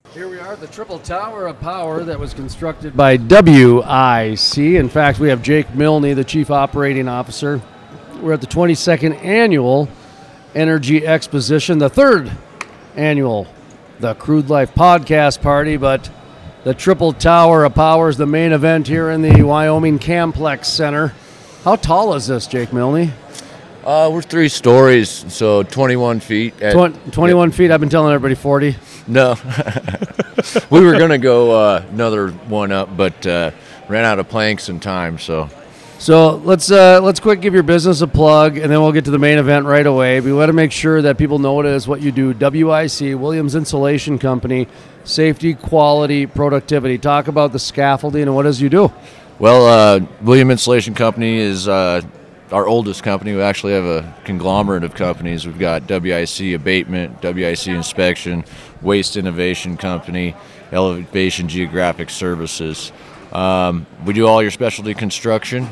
Here we are, the Triple Tower of Power that was constructed by WIC. In fact, we have Jake Milne, the Chief Operating Officer. We're at the 22nd Annual Energy Exposition, the third annual, the Crude Life Podcast Party, but the Triple Tower of Power is the main event here in the Wyoming Camplex Center. How tall is this, Jake Milne? We're 3 stories, so 21 feet. 21 feet. I've been telling everybody 40. No. We were going to go another one up, but ran out of planks and time, so. So let's quick give your business a plug, and then we'll get to the main event right away. We want to make sure that people notice what you do. WIC, Williams Insulation Company, safety, quality, productivity. Talk about the scaffolding and what does you do. Well, Williams Insulation Company is our oldest company. We actually have a conglomerate of companies. We've got WIC Abatement, WIC Inspection, Waste Innovation Company, Elevation Geographic Services. We do all your specialty construction,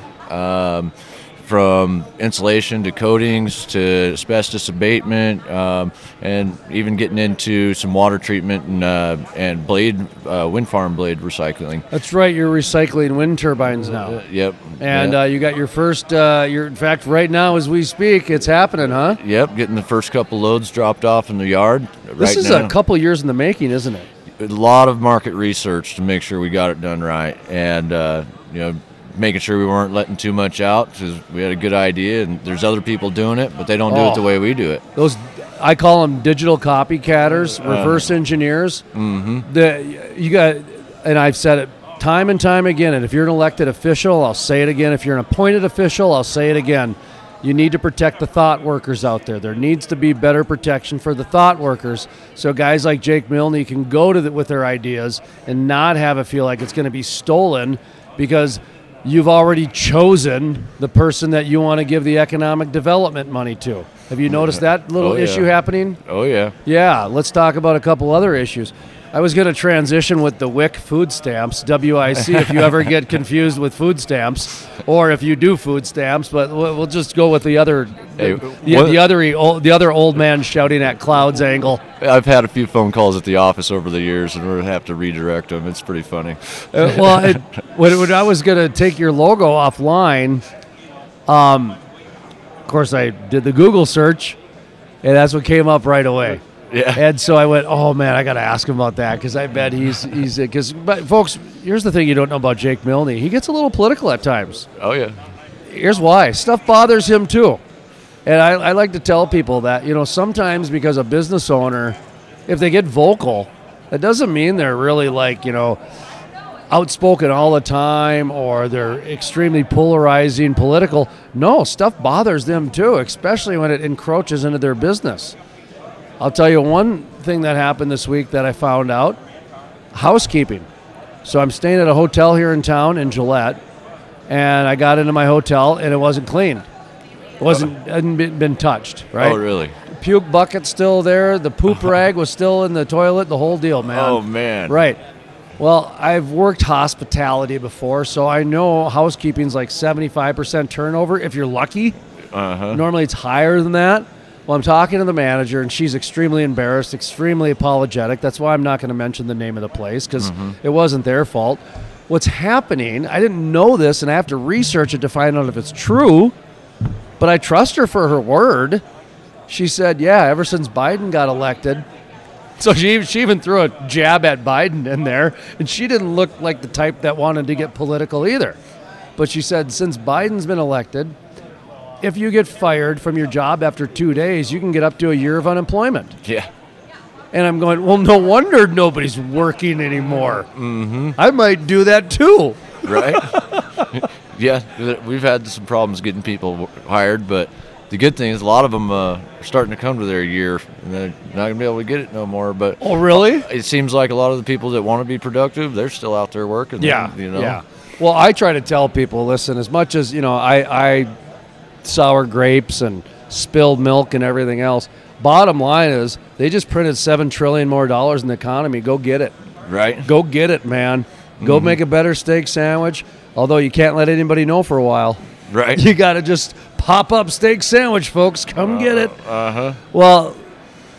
from insulation to coatings to asbestos abatement, and even getting into some water treatment and wind farm blade recycling. That's right, you're recycling wind turbines now. Yep. And you got your first, in fact, right now as we speak, it's happening, huh? Yep, getting the first couple loads dropped off in the yard. This is a couple years in the making, isn't it? A lot of market research to make sure we got it done right, and making sure we weren't letting too much out, because we had a good idea, and there's other people doing it, but they don't do it the way we do it. Those, I call them digital copycatters, reverse engineers. Mm-hmm. You got, and I've said it time and time again, and if you're an elected official, I'll say it again. If you're an appointed official, I'll say it again. You need to protect the thought workers out there. There needs to be better protection for the thought workers, so guys like Jake Milne can go to with their ideas and not have it feel like it's going to be stolen, because you've already chosen the person that you want to give the economic development money to. Have you noticed that little issue happening? Oh, yeah. Yeah, let's talk about a couple other issues. I was going to transition with the WIC food stamps, WIC, if you ever get confused with food stamps, or if you do food stamps, but we'll just go with the other, the other old man shouting at clouds angle. I've had a few phone calls at the office over the years, and we're going to have to redirect them. It's pretty funny. When I was going to take your logo offline, of course I did the Google search, and that's what came up right away. Yeah. And so I went, oh, man, I got to ask him about that, because I bet but folks, here's the thing you don't know about Jake Milne. He gets a little political at times. Oh, yeah. Here's why. Stuff bothers him, too. And I like to tell people that, sometimes because a business owner, if they get vocal, that doesn't mean they're really outspoken all the time, or they're extremely polarizing political. No, stuff bothers them, too, especially when it encroaches into their business. I'll tell you one thing that happened this week that I found out. Housekeeping. So I'm staying at a hotel here in town in Gillette, and I got into my hotel, and it wasn't clean. Hadn't been touched, right? Oh, really? Puke bucket still there. The poop rag was still in the toilet, the whole deal, man. Oh, man. Right. Well, I've worked hospitality before, so I know housekeeping's like 75% turnover if you're lucky. Uh-huh. Normally it's higher than that. Well, I'm talking to the manager, and she's extremely embarrassed, extremely apologetic. That's why I'm not going to mention the name of the place, because it wasn't their fault. What's happening, I didn't know this, and I have to research it to find out if it's true, but I trust her for her word. She said, yeah, ever since Biden got elected. So she even threw a jab at Biden in there, and she didn't look like the type that wanted to get political either. But she said, since Biden's been elected, if you get fired from your job after 2 days, you can get up to a year of unemployment. Yeah. And I'm going, well, no wonder nobody's working anymore. Mm-hmm. I might do that too. Right? Yeah, we've had some problems getting people hired, but the good thing is a lot of them are starting to come to their year, and they're not going to be able to get it no more. But oh, really? It seems like a lot of the people that want to be productive, they're still out there working. Yeah, Yeah. Well, I try to tell people, listen, as much as, I sour grapes and spilled milk and everything else, bottom line is they just printed $7 trillion more in the economy. Go get it. Right. Go get it, man. Go make a better steak sandwich, although you can't let anybody know for a while. Right. You got to just pop up steak sandwich, folks. Come get it. Uh-huh. Well,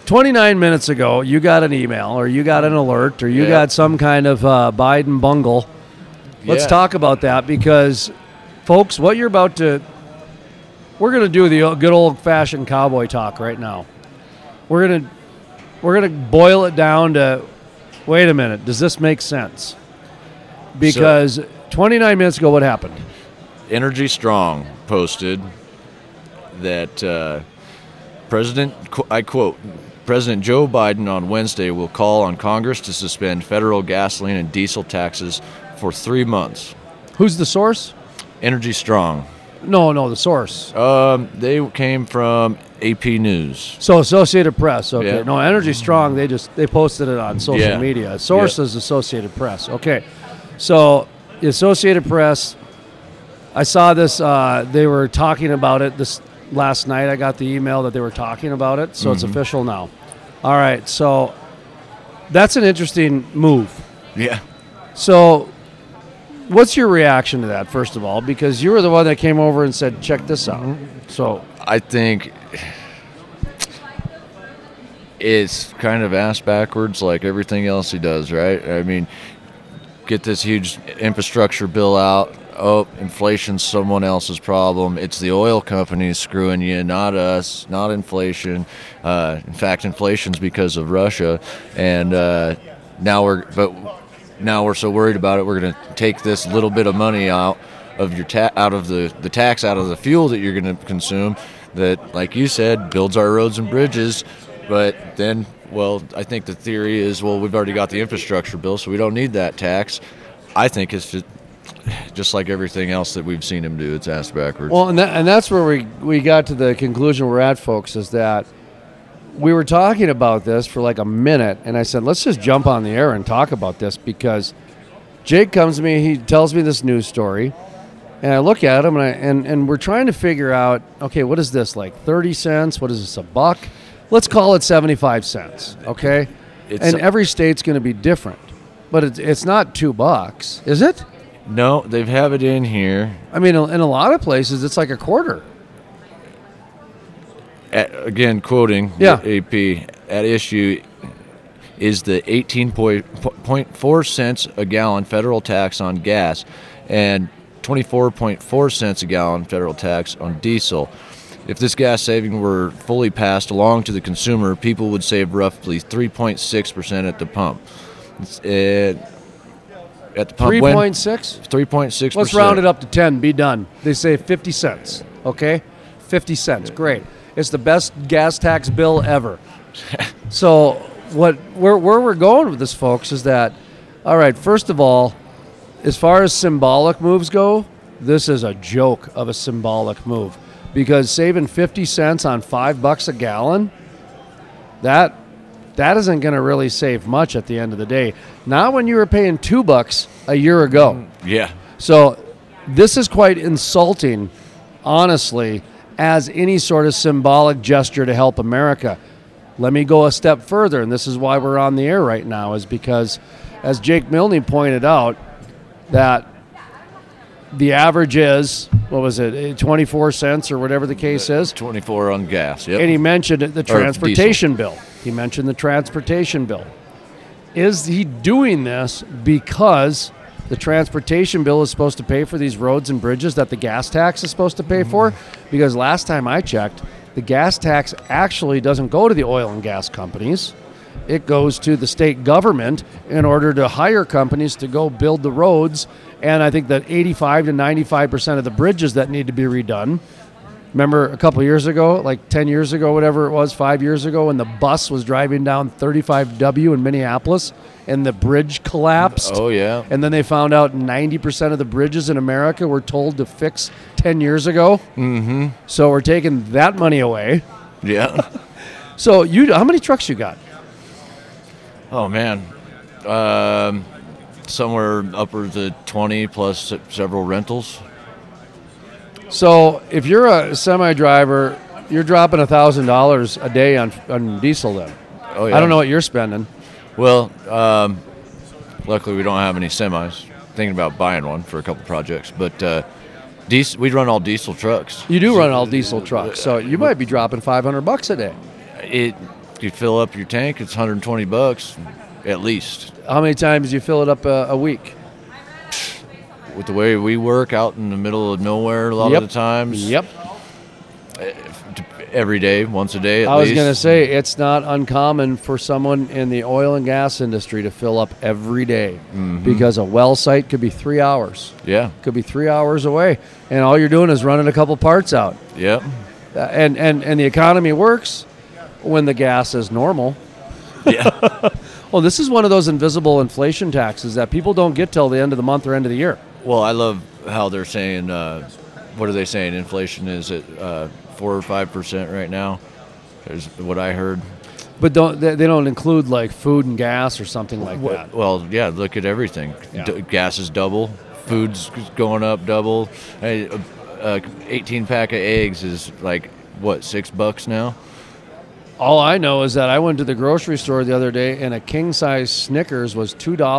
29 minutes ago, you got an email or you got an alert or you got some kind of Biden bungle. Let's talk about that because, folks, what you're about to – we're going to do the good old-fashioned cowboy talk right now. We're gonna boil it down to, wait a minute, does this make sense? Because 29 minutes ago, what happened? Energy Strong posted that I quote, President Joe Biden on Wednesday will call on Congress to suspend federal gasoline and diesel taxes for 3 months. Who's the source? Energy Strong. No, the source. They came from AP News. So Associated Press, okay. Yeah. No, Energy Strong, they posted it on social media. Source is Associated Press. Okay. So the Associated Press, I saw this, they were talking about it this last night. I got the email that they were talking about it, so it's official now. All right, so that's an interesting move. Yeah. So what's your reaction to that, first of all? Because you were the one that came over and said, check this out. So I think it's kind of ass backwards like everything else he does, right? I mean, get this huge infrastructure bill out. Oh, inflation's someone else's problem. It's the oil companies screwing you, not us, not inflation. In fact, inflation's because of Russia. And now we're so worried about it, we're going to take this little bit of money out of your out of the tax out of the fuel that you're going to consume that, like you said, builds our roads and bridges. But then, well, I think the theory is, well, we've already got the infrastructure bill, so we don't need that tax. I think it's just like everything else that we've seen him do, it's ass backwards. Well, and that's where we got to the conclusion we're at, folks, is that we were talking about this for like a minute, and I said, let's just jump on the air and talk about this because Jake comes to me, he tells me this news story, and I look at him, and we're trying to figure out, okay, what is this, like 30 cents? What is this, $1? Let's call it 75 cents, okay? And every state's going to be different, but it's not $2, is it? No, they have it in here. I mean, in a lot of places, it's like a quarter. Again, quoting the AP, at issue is the 18.4 cents a gallon federal tax on gas and 24.4 cents a gallon federal tax on diesel. If this gas saving were fully passed along to the consumer, people would save roughly 3.6% at the pump. At the pump, 3.6? 3.6%. Let's round it up to 10. Be done. They say 50 cents. Okay? 50 cents. Great. It's the best gas tax bill ever. So where we're going with this, folks, is that, all right, first of all, as far as symbolic moves go, this is a joke of a symbolic move. Because saving 50 cents on $5 a gallon, that isn't going to really save much at the end of the day. Not when you were paying $2 a year ago. Yeah. So this is quite insulting, honestly, as any sort of symbolic gesture to help America. Let me go a step further, and this is why we're on the air right now, is because, as Jake Milne pointed out, that the average is, 24 cents or whatever the case is? 24 on gas, yep. And he mentioned the transportation bill. He mentioned the transportation bill. Is he doing this because the transportation bill is supposed to pay for these roads and bridges that the gas tax is supposed to pay for? Because last time I checked, the gas tax actually doesn't go to the oil and gas companies. It goes to the state government in order to hire companies to go build the roads. And I think that 85 to 95% of the bridges that need to be redone. Remember a couple of years ago, like 10 years ago, whatever it was, 5 years ago, when the bus was driving down 35W in Minneapolis and the bridge collapsed? Oh, yeah. And then they found out 90% of the bridges in America were told to fix 10 years ago. Mm-hmm. So we're taking that money away. Yeah. So how many trucks you got? Oh, man. Somewhere upwards of 20 plus several rentals. So if you're a semi-driver, you're dropping $1,000 a day on diesel then. Oh, yeah. I don't know what you're spending. Well, luckily we don't have any semis. Thinking about buying one for a couple projects. But we run all diesel trucks. You do run all diesel trucks, so you might be dropping $500 a day. you fill up your tank, it's $120 at least. How many times do you fill it up a week? With the way we work out in the middle of nowhere a lot of the times. Yep. Every day, once a day at least. I was going to say, it's not uncommon for someone in the oil and gas industry to fill up every day because a well site could be 3 hours. Yeah. Could be 3 hours away. And all you're doing is running a couple parts out. Yep. And the economy works when the gas is normal. Yeah. Well, this is one of those invisible inflation taxes that people don't get till the end of the month or end of the year. Well, I love how they're saying, what are they saying? Inflation is at 4 or 5% right now, is what I heard. But they don't include like food and gas or something like that. Well, yeah, look at everything. Yeah. Gas is double. Food's going up double. Hey, 18-pack of eggs is like, what, $6 now? All I know is that I went to the grocery store the other day and a king-size Snickers was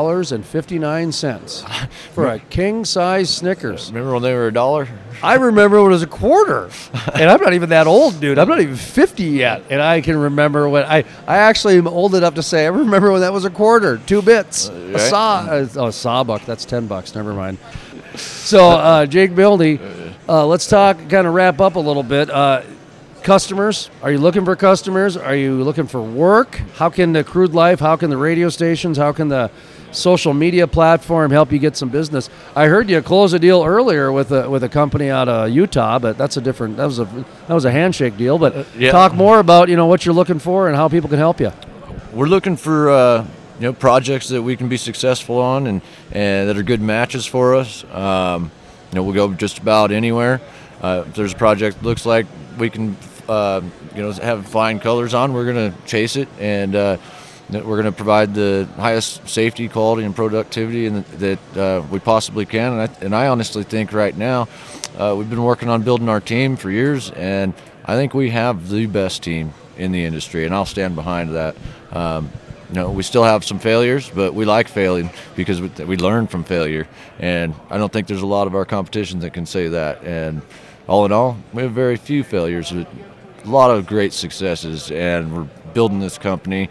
$2.59 for a king-size Snickers. Remember when they were $1? I remember when it was a quarter. And I'm not even that old, dude. I'm not even 50 yet. And I can remember when I actually am old enough to say I remember when that was a quarter, 2 bits. Right. A sawbuck, that's $10. Never mind. So, Jake Milne, let's talk, kind of wrap up a little bit. Customers, are you looking for customers? Are you looking for work? How can the Crude Life, how can the radio stations, how can the social media platform help you get some business? I heard you close a deal earlier with a company out of Utah, but that's a different, that was a handshake deal. But talk more about, what you're looking for and how people can help you. We're looking for projects that we can be successful on and that are good matches for us. We'll go just about anywhere. If there's a project that looks like we can have flying colors on, we're going to chase it, and we're going to provide the highest safety, quality, and productivity that we possibly can. And I honestly think right now we've been working on building our team for years, and I think we have the best team in the industry, and I'll stand behind that. We still have some failures, but we like failing because we learn from failure, and I don't think there's a lot of our competition that can say that. And all in all, we have very few failures, but a lot of great successes, and we're building this company.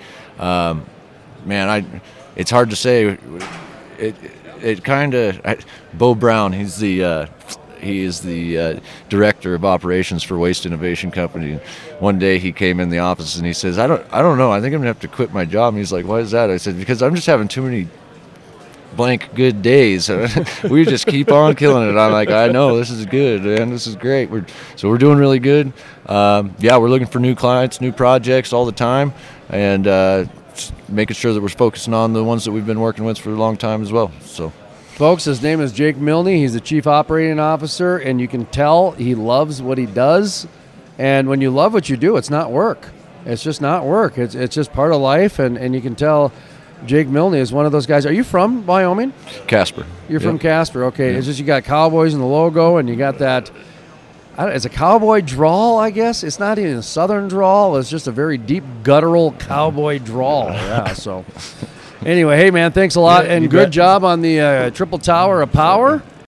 It's hard to say. It kind of Bo Brown. He is the director of operations for Waste Innovation Company. One day he came in the office and he says, "I don't know. I think I'm gonna have to quit my job." And he's like, "Why is that?" I said, "Because I'm just having too many blank good days. We just keep on killing it." I'm like, "I know, this is good, man. This is great. We're doing really good. We're looking for new clients, new projects all the time, and making sure that we're focusing on the ones that we've been working with for a long time as well." So, folks, his name is Jake Milne. He's the Chief Operating Officer, and you can tell he loves what he does. And when you love what you do, it's not work. It's just not work. It's just part of life, and you can tell Jake Milne is one of those guys. Are you from Wyoming? Casper. You're from Casper, okay. Yeah. It's just you got cowboys in the logo, and you got that. It's a cowboy drawl, I guess. It's not even a southern drawl. It's just a very deep, guttural cowboy drawl. Yeah, so. Anyway, hey, man, thanks a lot, and good job on the Triple Tower of Power.